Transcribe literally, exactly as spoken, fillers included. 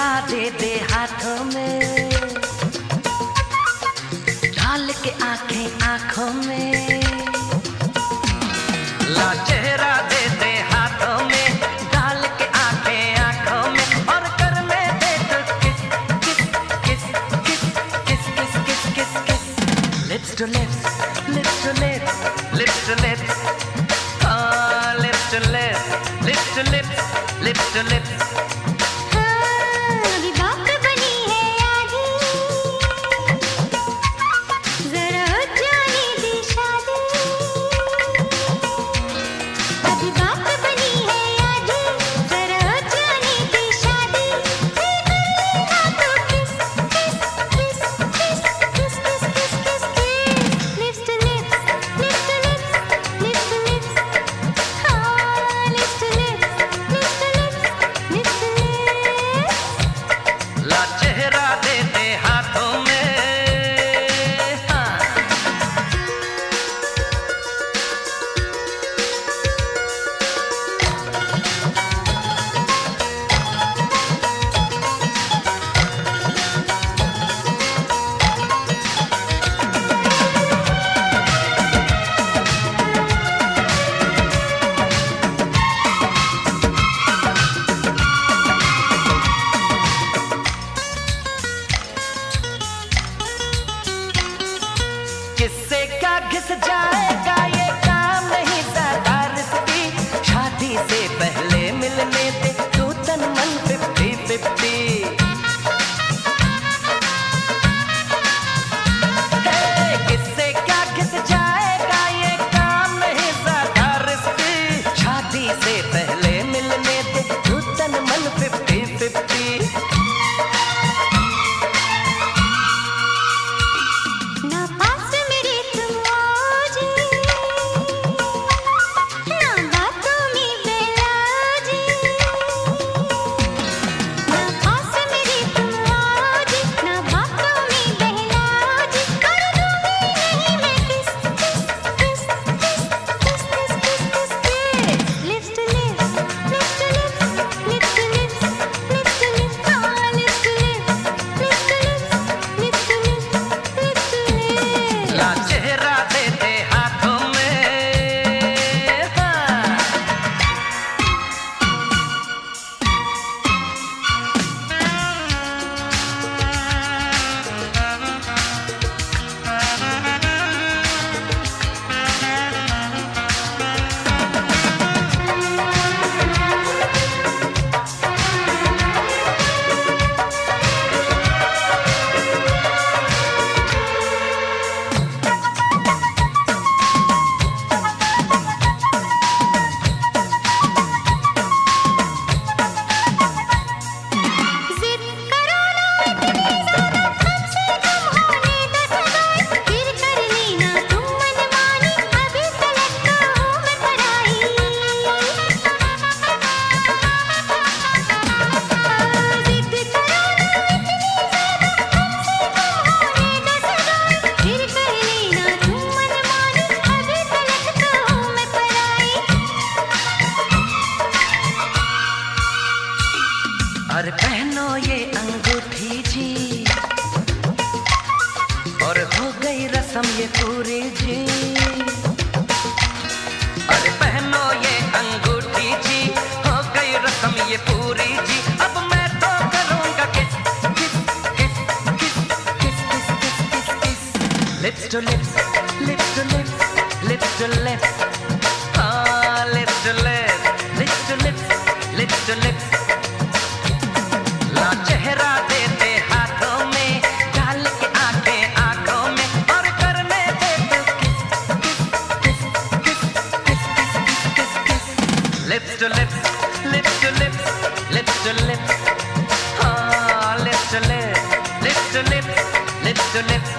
चेहरा दे दे हाथों में, डाल के आंखें आंखों में। ला चेहरा दे दे हाथों में, डाल के आंखें आंखों में, और करने दे तो किस kiss kiss kiss kiss kiss kiss kiss kiss. Lips to lips, lips to lips, lips to lips, हाँ lips to lips, lips to lips, lips to lips. किससे क्या घिस जाएगा ये काम नहीं ज्यादा रिस्की, शादी से पहले मिलने दे तू तन मन फिफ्टी फिफ्टी। किससे क्या घिस जाएगा ये काम नहीं ज्यादा रिस्की, शादी से पहले मिलने दे तू तन मन फिफ्टी फिफ्टी। और पहनो ये अंगूठी जी, और हो गई रस्म ये पूरी जी। और पहनो ये अंगूठी जी, हो गई रस्म ये पूरी जी। अब मैं तो करूँगा किस kiss kiss kiss kiss kiss kiss kiss kiss. Lips to lips, lips to lips, lips to lips, हाँ lips to lips, lips to lips, lips to lips. चेहरा दे दे हाथों में, डाल के आंखें आंखों में, और करने दे तो किस kiss kiss kiss kiss kiss kiss kiss. Lips to lips, lips to lips, lips to lips, हाँ lips to lips, lips to lips, lips to lips.